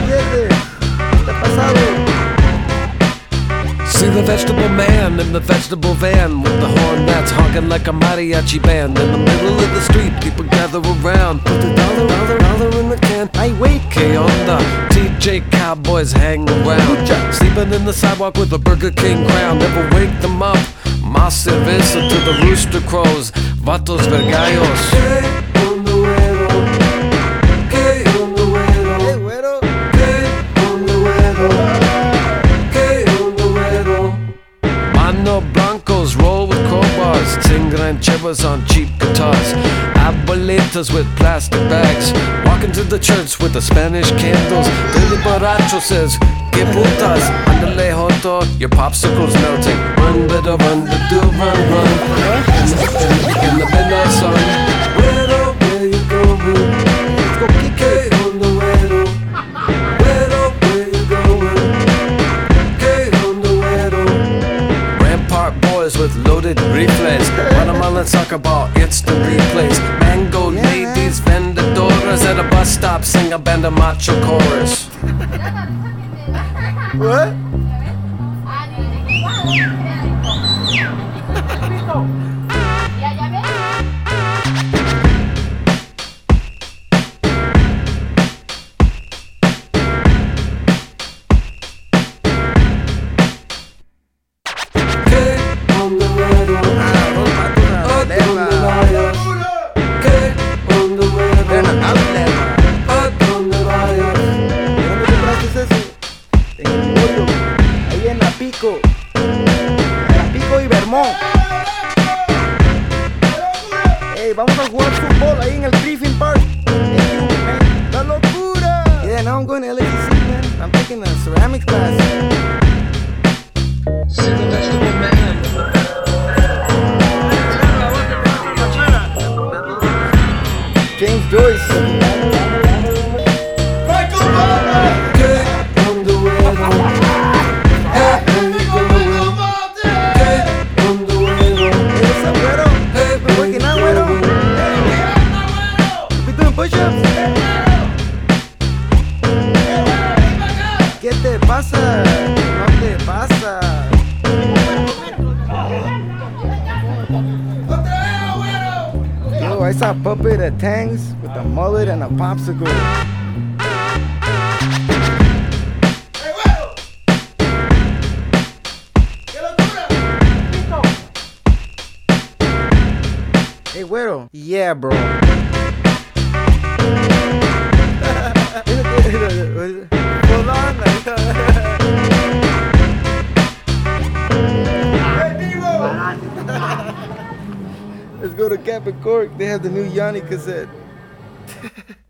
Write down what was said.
pierdes. ¿Qué ha pasado? See the vegetable man in the vegetable van with the horn that's honking like a mariachi band. In the middle of the street, people gather around. Put the dollar in the can. Ay, wait. Que onda? TJ Cowboys hang around. Sleeping in the sidewalk with a Burger King crown. Never wake them up. Más cerveza to the rooster crows. Vatos vergallos. Mano Blancos roll with crowbars, sing rancheras on cheap guitars. Abuelitas with plastic bags, walking to the church with the Spanish candles. Billy Borracho says, que putas, andale joto, your popsicle's melting. Run, better run, do run, run. In the midnight sun. Where you going? Let's go kick it on the güero. Where you going? Que on the güero. Rampart boys with loaded rifles. Guatemalan soccer ball, instant replays. Mango ladies, vendedoras at a bus stop, sing a band of macho chorus. What? Pico y Vermont. Hey, vamos a jugar fútbol ahí en el Griffin Park. ¡La locura! Yeah, now I'm going to LACC, man. I'm taking a ceramics class. See the vegetable man. James Joyce. ¿Qué te pasa? No te pasa. Yo, I saw Puppet at Tang's with a mullet and a popsicle. Hey, güero. Yeah, bro. Hold on. Let's go to Cap and Cork. They have the new Yanni cassette.